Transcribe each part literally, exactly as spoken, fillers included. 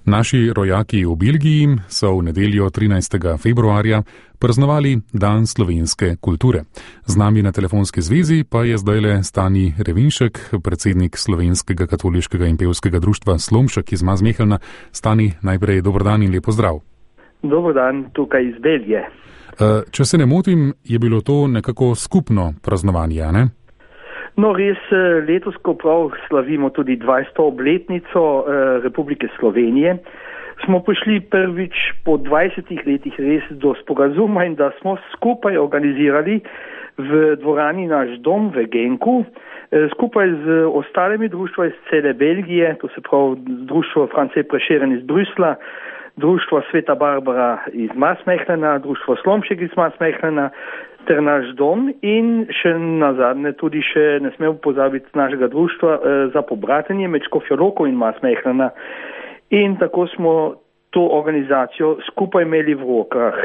Naši rojaki v Belgiji so v nedeljo trinajstega februarja praznovali Dan slovenske kulture. Z nami na telefonski zvezi pa je zdajle Stani Revinšek, predsednik Slovenskega katoliškega in pevskega društva Slomšek iz Mazmehelna. Stani, najprej dober dan in lep pozdrav. Dober dan, tukaj iz Belgije. Če se ne motim, je bilo to nekako skupno praznovanje, ne? No, res, letos, ko prav slavimo tudi dvajseto obletnico Republike Slovenije, smo prišli prvič po dvajsetih letih res do sporazuma in da smo skupaj organizirali v dvorani Naš dom v Genku, skupaj z ostalimi društva iz cele Belgije, to se pravi društvo France Prešeren iz Brusla, društvo Sveta Barbara iz Mazmehlena, društvo Slomšek iz Mazmehlena, ter Naš dom in še nazadnje tudi še ne smemo pozabiti našega društva eh, za pobratenje med Škofjo Loko in Mazmehlena. In tako smo to organizacijo skupaj imeli v rokah.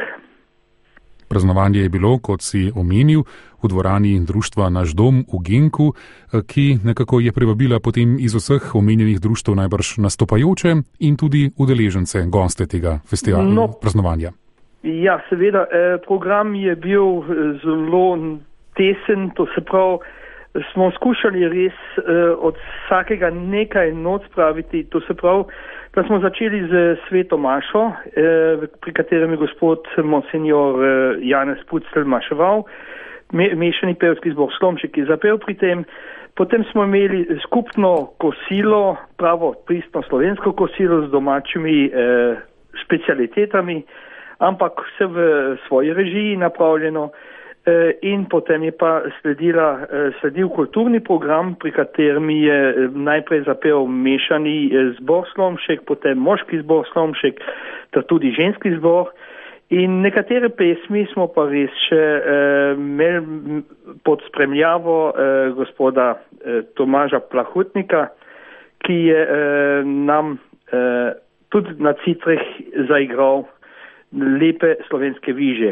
Praznovanje je bilo, kot si omenil, v dvorani društva Naš dom v Genku, ki nekako je privabila potem iz vseh omenjenih društev najbrž nastopajoče in tudi udeležence, goste tega festivala, no, praznovanja. Ja, seveda, eh, program je bil zelo tesen, to se pravi, smo skušali res eh, od vsakega nekaj noc praviti, to se pravi, da smo začeli z sveto mašo, eh, pri katerem je gospod monsignor eh, Janez Pucel maševal, me, mešani pevski zbor Slomšek je zapel pri tem, potem smo imeli skupno kosilo, pravo pristno slovensko kosilo z domačimi eh, specialitetami, ampak vse v svoji režiji napravljeno in potem je pa sledila, sledil kulturni program, pri katerem je najprej zapel mešani zbor Slomšek, potem moški zbor Slomšek, ter tudi ženski zbor in nekatere pesmi smo pa res še imeli pod spremljavo gospoda Tomaža Plahutnika, ki je nam tudi na citrih zaigral lepe slovenske viže.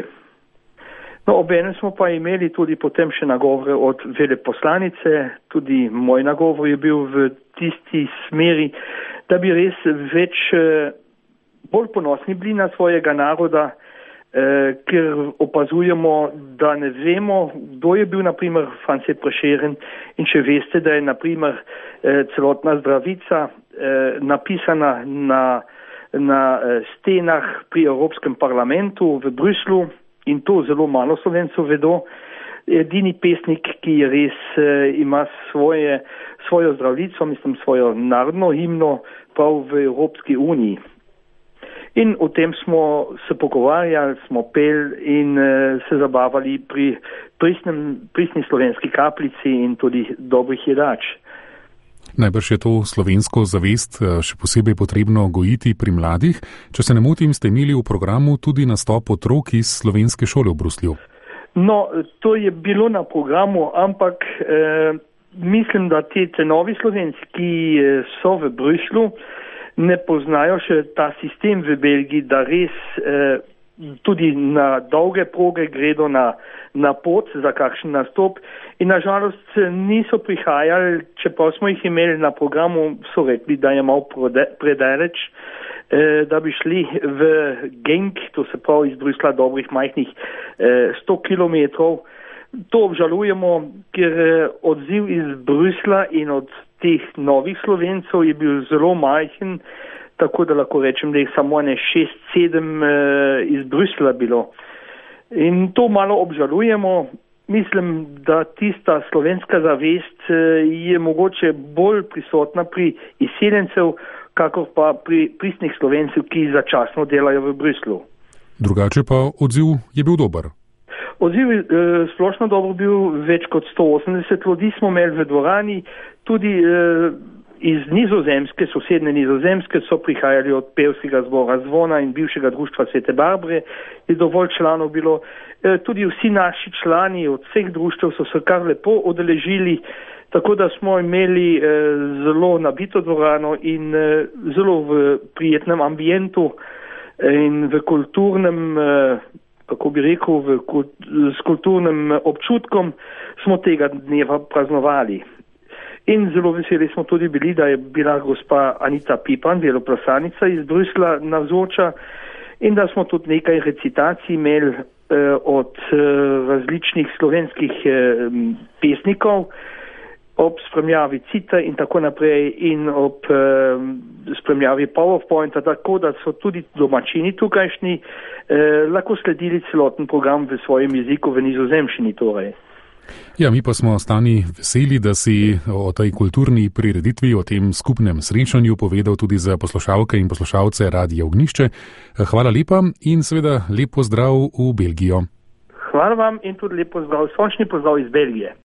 No, obenem smo pa imeli tudi potem še nagovore od veleposlanice, tudi moj nagovor je bil v tisti smeri, da bi res več bolj ponosni bili na svojega naroda, eh, ker opazujemo, da ne vemo, kdo je bil naprimer France Prešeren in če veste, da je naprimer eh, celotna Zdravica eh, napisana na na stenah pri Evropskem parlamentu v Bruslu in to zelo malo Slovencev vedo. Edini pesnik, ki res eh, ima svoje, svojo Zdravljico, mislim svojo narodno himno prav v Evropski uniji. In o tem smo se pogovarjali, smo pel in eh, se zabavali pri pristnem, pristni slovenski kapljici in tudi dobrih jedač. Najbrž je to slovensko zavest še posebej potrebno gojiti pri mladih. Če se ne motim, ste imeli v programu tudi nastop otrok iz slovenske šole v Bruslju. No, to je bilo na programu, ampak eh, mislim, da te, te novi Slovenci, ki so v Bruslu, ne poznajo še ta sistem v Belgiji, da res eh, tudi na dolge proge gredo na, na pot za kakšen nastop in nažalost niso prihajali, čeprav smo jih imeli na programu, so rekli, da je malo predaleč, eh, da bi šli v Genk, to se pravi iz Brusla dobrih majhnih eh, sto kilometrov. To obžalujemo, ker eh, odziv iz Brusla in od teh novih Slovencov je bil zelo majhen, tako da lahko rečem, da jih samo ne šest, sedem eh, iz Brusla bilo. In to malo obžalujemo. Mislim, da tista slovenska zavest eh, je mogoče bolj prisotna pri izseljencev, kakor pa pri pristnih Slovencev, ki začasno delajo v Bruslu. Drugače pa odziv je bil dober. Odziv je eh, splošno dobro bil, več kot sto osemdeset ljudi smo imeli v dvorani, tudi eh, iz Nizozemske, sosedne Nizozemske so prihajali od pevskega zbora Zvona in bivšega društva Svete Barbare, je dovolj članov bilo. E, tudi vsi naši člani od vseh društev so se kar lepo odeležili, tako da smo imeli e, zelo nabito dvorano in e, zelo v prijetnem ambientu in v kulturnem, e, kako bi rekel, v, s kulturnim občutkom smo tega dneva praznovali. In zelo veseli smo tudi bili, da je bila gospa Anita Pipan, veloplasanica iz Brusla, navzoča in da smo tudi nekaj recitacij imeli eh, od eh, različnih slovenskih eh, pesnikov ob spremljavi cita in tako naprej in ob eh, spremljavi PowerPointa, tako da so tudi domačini tukajšnji eh, lahko sledili celoten program v svojem jeziku, v nizozemščini torej. Ja, mi pa smo Stani veseli, da si o tej kulturni prireditvi, o tem skupnem srečanju povedal tudi za poslušalke in poslušalce Radia Ognjišče. Hvala lepa in seveda lep pozdrav v Belgijo. Hvala vam in tudi lep pozdrav, sončni pozdrav iz Belgije.